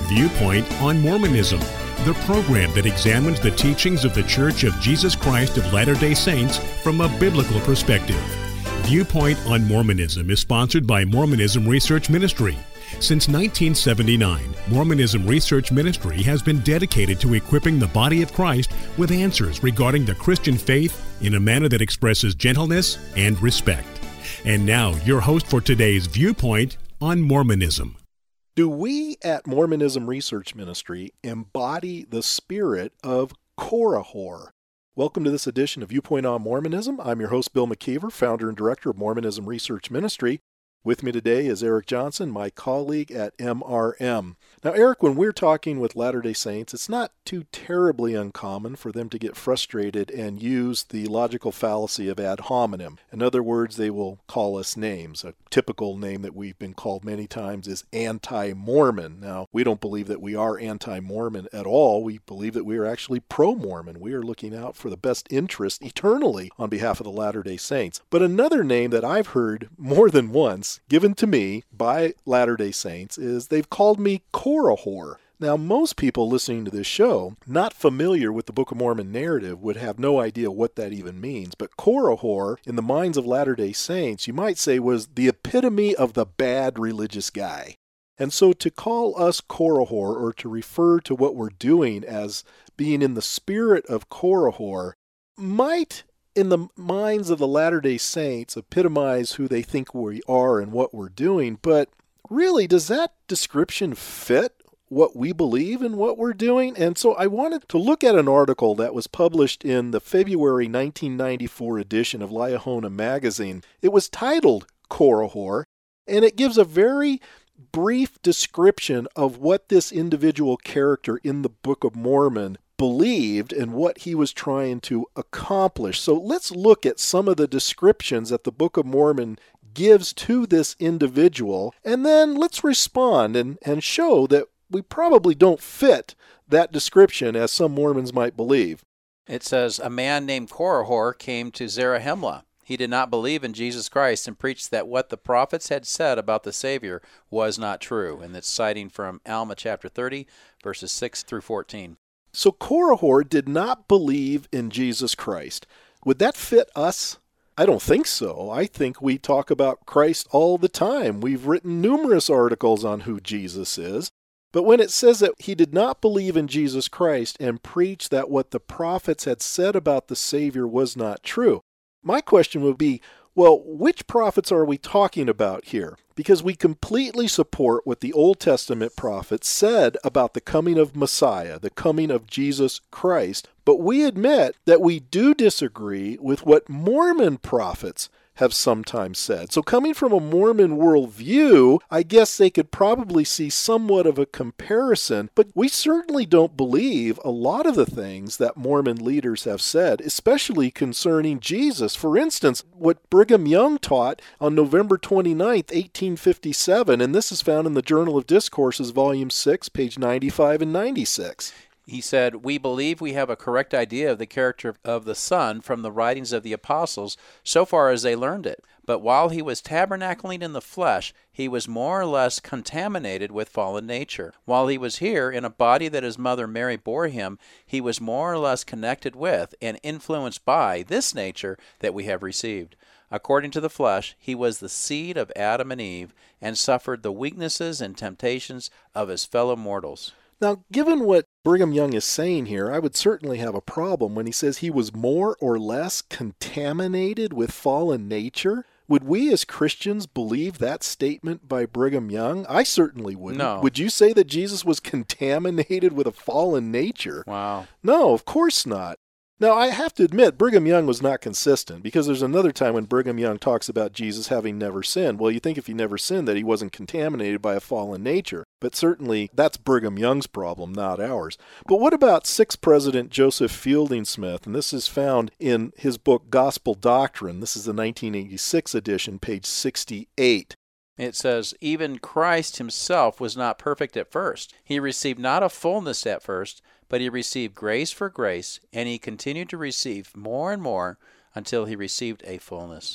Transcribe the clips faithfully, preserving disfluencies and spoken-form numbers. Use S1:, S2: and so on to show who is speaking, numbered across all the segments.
S1: Viewpoint on Mormonism, the program that examines the teachings of the Church of Jesus Christ of Latter-day Saints from a biblical perspective. Viewpoint on Mormonism is sponsored by Mormonism Research Ministry. Since nineteen seventy-nine, Mormonism Research Ministry has been dedicated to equipping the body of Christ with answers regarding the Christian faith in a manner that expresses gentleness and respect. And now, your host for today's Viewpoint on Mormonism.
S2: Do we at Mormonism Research Ministry embody the spirit of Korihor? Welcome to this edition of Viewpoint on Mormonism. I'm your host, Bill McKeever, founder and director of Mormonism Research Ministry. With me today is Eric Johnson, my colleague at M R M. Now, Eric, when we're talking with Latter-day Saints, it's not too terribly uncommon for them to get frustrated and use the logical fallacy of ad hominem. In other words, they will call us names. A typical name that we've been called many times is anti-Mormon. Now, we don't believe that we are anti-Mormon at all. We believe that we are actually pro-Mormon. We are looking out for the best interest eternally on behalf of the Latter-day Saints. But another name that I've heard more than once given to me by Latter-day Saints is they've called me Korihor. Now, most people listening to this show, not familiar with the Book of Mormon narrative, would have no idea what that even means. But Korihor, in the minds of Latter-day Saints, you might say was the epitome of the bad religious guy. And so to call us Korihor, or to refer to what we're doing as being in the spirit of Korihor, might, in the minds of the Latter-day Saints, epitomize who they think we are and what we're doing. But really, does that description fit what we believe and what we're doing? And so I wanted to look at an article that was published in the February nineteen ninety-four edition of Liahona magazine. It was titled Korihor, and it gives a very brief description of what this individual character in the Book of Mormon believed and what he was trying to accomplish. So let's look at some of the descriptions that the Book of Mormon gives to this individual, and then let's respond and, and show that we probably don't fit that description as some Mormons might believe.
S3: It says, a man named Korihor came to Zarahemla. He did not believe in Jesus Christ and preached that what the prophets had said about the Savior was not true. And that's citing from Alma chapter thirty, verses six through fourteen.
S2: So Korihor did not believe in Jesus Christ. Would that fit us? I don't think so. I think we talk about Christ all the time. We've written numerous articles on who Jesus is. But when it says that he did not believe in Jesus Christ and preach that what the prophets had said about the Savior was not true, my question would be, well, which prophets are we talking about here? Because we completely support what the Old Testament prophets said about the coming of Messiah, the coming of Jesus Christ, but we admit that we do disagree with what Mormon prophets have sometimes said. So coming from a Mormon worldview, I guess they could probably see somewhat of a comparison, but we certainly don't believe a lot of the things that Mormon leaders have said, especially concerning Jesus. For instance, what Brigham Young taught on November twenty-ninth, eighteen fifty-seven, and this is found in the Journal of Discourses, Volume six, page ninety-five and ninety-six.
S3: He said, we believe we have a correct idea of the character of the Son from the writings of the apostles so far as they learned it. But while he was tabernacling in the flesh, he was more or less contaminated with fallen nature. While he was here in a body that his mother Mary bore him, he was more or less connected with and influenced by this nature that we have received. According to the flesh, he was the seed of Adam and Eve and suffered the weaknesses and temptations of his fellow mortals.
S2: Now, given what Brigham Young is saying here, I would certainly have a problem when he says he was more or less contaminated with fallen nature. Would we as Christians believe that statement by Brigham Young? I certainly wouldn't.
S3: No.
S2: Would you say that Jesus was contaminated with a fallen nature?
S3: Wow.
S2: No, of course not. Now, I have to admit, Brigham Young was not consistent, because there's another time when Brigham Young talks about Jesus having never sinned. Well, you think if he never sinned that he wasn't contaminated by a fallen nature. But certainly, that's Brigham Young's problem, not ours. But what about sixth President Joseph Fielding Smith? And this is found in his book, Gospel Doctrine. This is the nineteen eighty-six edition, page sixty-eight.
S3: It says, even Christ himself was not perfect at first. He received not a fullness at first, but he received grace for grace, and he continued to receive more and more until he received a fullness.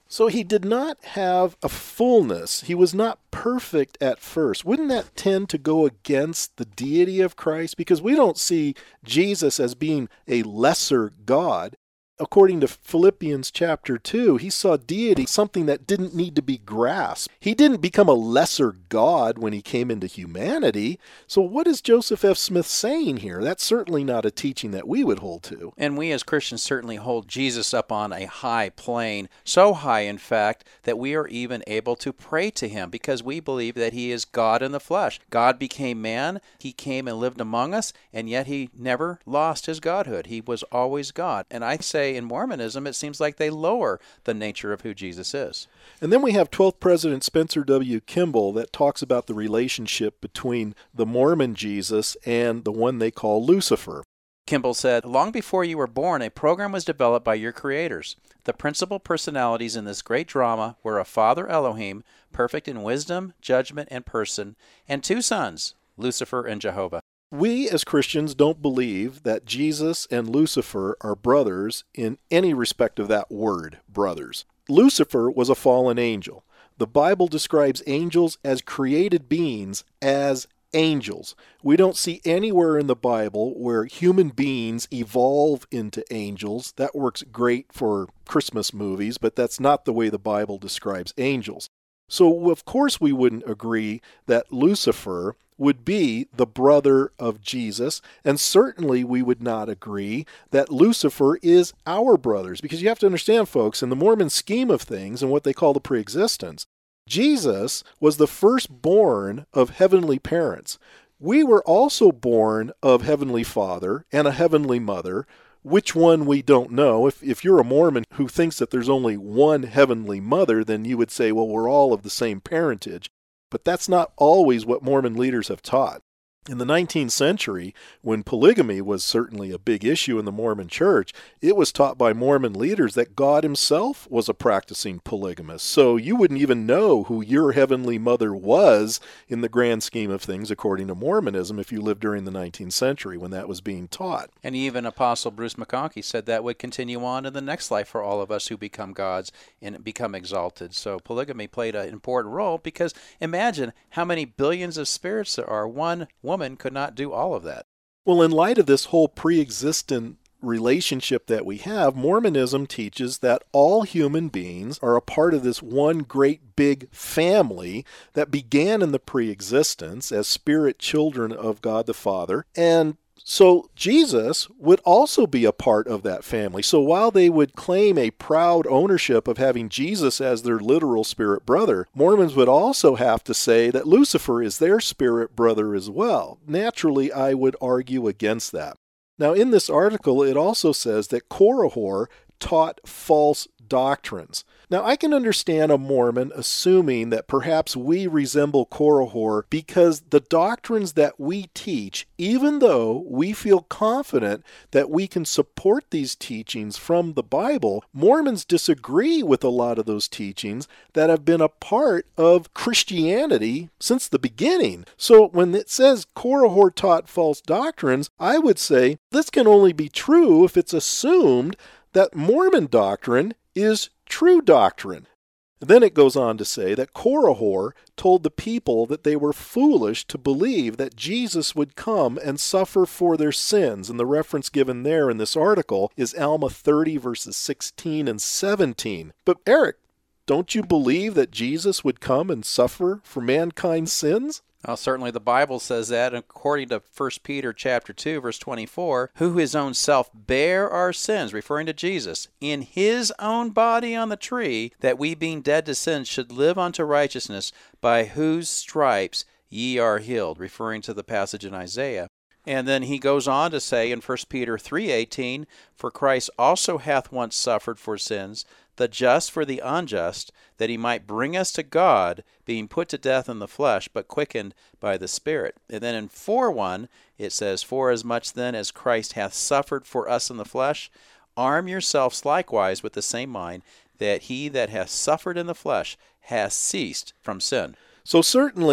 S2: So he did not have a fullness. He was not perfect at first. Wouldn't that tend to go against the deity of Christ? Because we don't see Jesus as being a lesser God. According to Philippians chapter two, he saw deity something that didn't need to be grasped. He didn't become a lesser God when he came into humanity. So what is Joseph F. Smith saying here? That's certainly not a teaching that we would hold to.
S3: And we as Christians certainly hold Jesus up on a high plane, so high, in fact, that we are even able to pray to him because we believe that he is God in the flesh. God became man, he came and lived among us, and yet he never lost his godhood. He was always God. And I say in Mormonism, it seems like they lower the nature of who Jesus is.
S2: And then we have twelfth President Spencer W. Kimball that talks about the relationship between the Mormon Jesus and the one they call Lucifer.
S3: Kimball said, long before you were born, a program was developed by your creators. The principal personalities in this great drama were a Father Elohim, perfect in wisdom, judgment, and person, and two sons, Lucifer and Jehovah.
S2: We as Christians don't believe that Jesus and Lucifer are brothers in any respect of that word, brothers. Lucifer was a fallen angel. The Bible describes angels as created beings, as angels. We don't see anywhere in the Bible where human beings evolve into angels. That works great for Christmas movies, but that's not the way the Bible describes angels. So, of course, we wouldn't agree that Lucifer would be the brother of Jesus, and certainly we would not agree that Lucifer is our brothers, because you have to understand, folks, in the Mormon scheme of things and what they call the preexistence, Jesus was the firstborn of heavenly parents. We were also born of Heavenly Father and a Heavenly Mother. Which one we don't know. If if you're a Mormon who thinks that there's only one Heavenly Mother, then you would say, well, we're all of the same parentage. But that's not always what Mormon leaders have taught. In the nineteenth century, when polygamy was certainly a big issue in the Mormon church, it was taught by Mormon leaders that God himself was a practicing polygamist. So you wouldn't even know who your heavenly mother was in the grand scheme of things, according to Mormonism, if you lived during the nineteenth century when that was being taught.
S3: And even Apostle Bruce McConkie said that would continue on in the next life for all of us who become gods and become exalted. So polygamy played an important role because imagine how many billions of spirits there are. One woman could not do all of that.
S2: Well, in light of this whole pre-existent relationship that we have, Mormonism teaches that all human beings are a part of this one great big family that began in the pre-existence as spirit children of God the Father. And so Jesus would also be a part of that family. So while they would claim a proud ownership of having Jesus as their literal spirit brother, Mormons would also have to say that Lucifer is their spirit brother as well. Naturally, I would argue against that. Now, in this article, it also says that Korihor taught false doctrines. Now, I can understand a Mormon assuming that perhaps we resemble Korihor because the doctrines that we teach, even though we feel confident that we can support these teachings from the Bible, Mormons disagree with a lot of those teachings that have been a part of Christianity since the beginning. So when it says Korihor taught false doctrines, I would say this can only be true if it's assumed that Mormon doctrine is true doctrine. Then it goes on to say that Korihor told the people that they were foolish to believe that Jesus would come and suffer for their sins. And the reference given there in this article is Alma thirty, verses sixteen and seventeen. But Eric, don't you believe that Jesus would come and suffer for mankind's sins?
S3: Well, certainly the Bible says that, according to First Peter chapter two, verse twenty-four, who his own self bare our sins, referring to Jesus, in his own body on the tree, that we being dead to sins should live unto righteousness, by whose stripes ye are healed, referring to the passage in Isaiah. And then he goes on to say in First Peter three eighteen, for Christ also hath once suffered for sins, the just for the unjust, that he might bring us to God, being put to death in the flesh, but quickened by the Spirit. And then in four one, it says, forasmuch then as Christ hath suffered for us in the flesh, arm yourselves likewise with the same mind, that he that hath suffered in the flesh hath ceased from sin.
S2: So certainly,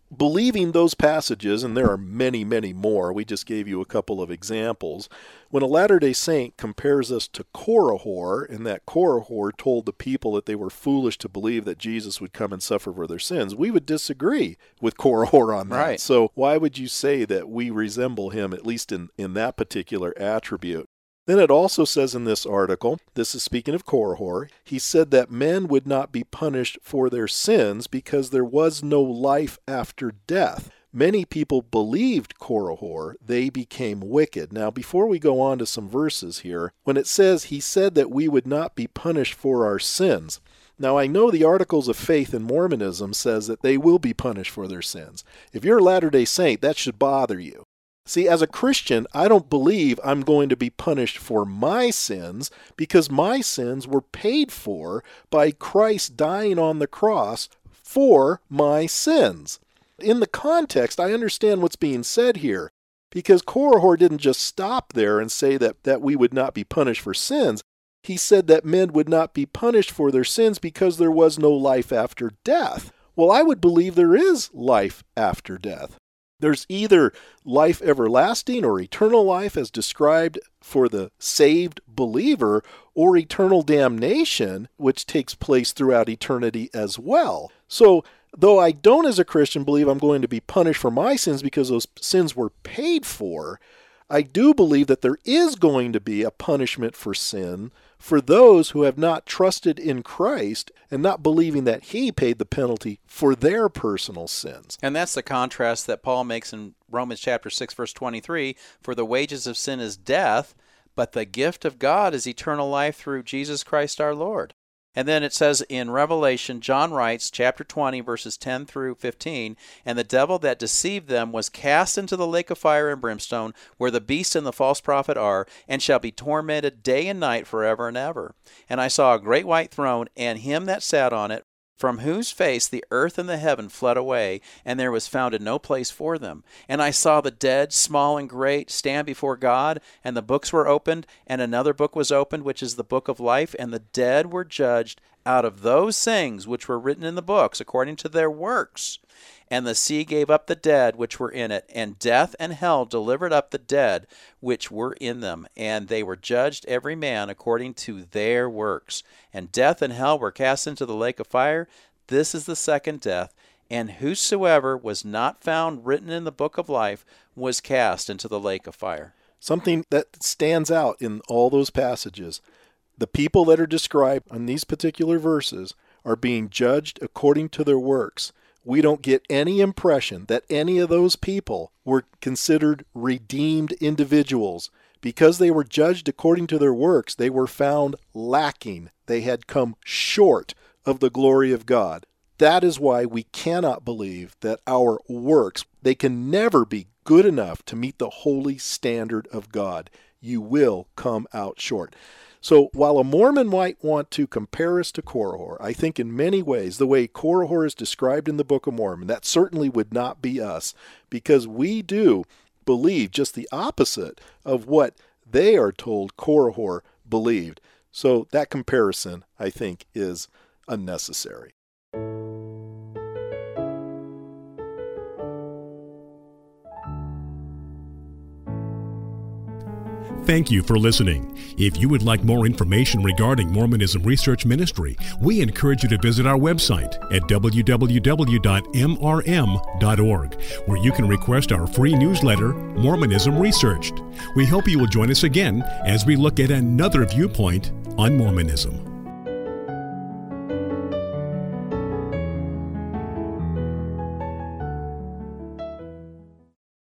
S2: believing those passages, and there are many, many more, we just gave you a couple of examples, when a Latter-day Saint compares us to Korihor, and that Korihor told the people that they were foolish to believe that Jesus would come and suffer for their sins, we would disagree with Korihor on that.
S3: Right.
S2: So why would you say that we resemble him, at least in, in that particular attribute? Then it also says in this article, this is speaking of Korihor, he said that men would not be punished for their sins because there was no life after death. Many people believed Korihor, they became wicked. Now, before we go on to some verses here, when it says he said that we would not be punished for our sins, now, I know the Articles of Faith in Mormonism says that they will be punished for their sins. If you're a Latter-day Saint, that should bother you. See, as a Christian, I don't believe I'm going to be punished for my sins because my sins were paid for by Christ dying on the cross for my sins. In the context, I understand what's being said here because Korihor didn't just stop there and say that, that we would not be punished for sins. He said that men would not be punished for their sins because there was no life after death. Well, I would believe there is life after death. There's either life everlasting or eternal life as described for the saved believer, or eternal damnation, which takes place throughout eternity as well. So, though I don't as a Christian believe I'm going to be punished for my sins because those sins were paid for, I do believe that there is going to be a punishment for sin for those who have not trusted in Christ and not believing that he paid the penalty for their personal sins.
S3: And that's the contrast that Paul makes in Romans chapter six, verse twenty-three. For the wages of sin is death, but the gift of God is eternal life through Jesus Christ our Lord. And then it says in Revelation, John writes, chapter twenty, verses ten through fifteen, and the devil that deceived them was cast into the lake of fire and brimstone, where the beast and the false prophet are, and shall be tormented day and night forever and ever. And I saw a great white throne, and him that sat on it, from whose face the earth and the heaven fled away, and there was found no place for them. And I saw the dead, small and great, stand before God, and the books were opened, and another book was opened, which is the book of life, and the dead were judged out of those things which were written in the books, according to their works. And the sea gave up the dead which were in it, and death and hell delivered up the dead which were in them, and they were judged every man according to their works. And death and hell were cast into the lake of fire. This is the second death. And whosoever was not found written in the book of life was cast into the lake of fire.
S2: Something that stands out in all those passages, the people that are described in these particular verses are being judged according to their works. We don't get any impression that any of those people were considered redeemed individuals. Because they were judged according to their works, they were found lacking. They had come short of the glory of God. That is why we cannot believe that our works, they can never be good enough to meet the holy standard of God. You will come out short. So while a Mormon might want to compare us to Korihor, I think in many ways, the way Korihor is described in the Book of Mormon, that certainly would not be us, because we do believe just the opposite of what they are told Korihor believed. So that comparison, I think, is unnecessary.
S1: Thank you for listening. If you would like more information regarding Mormonism Research Ministry, we encourage you to visit our website at w w w dot m r m dot org, where you can request our free newsletter, Mormonism Researched. We hope you will join us again as we look at another viewpoint on Mormonism.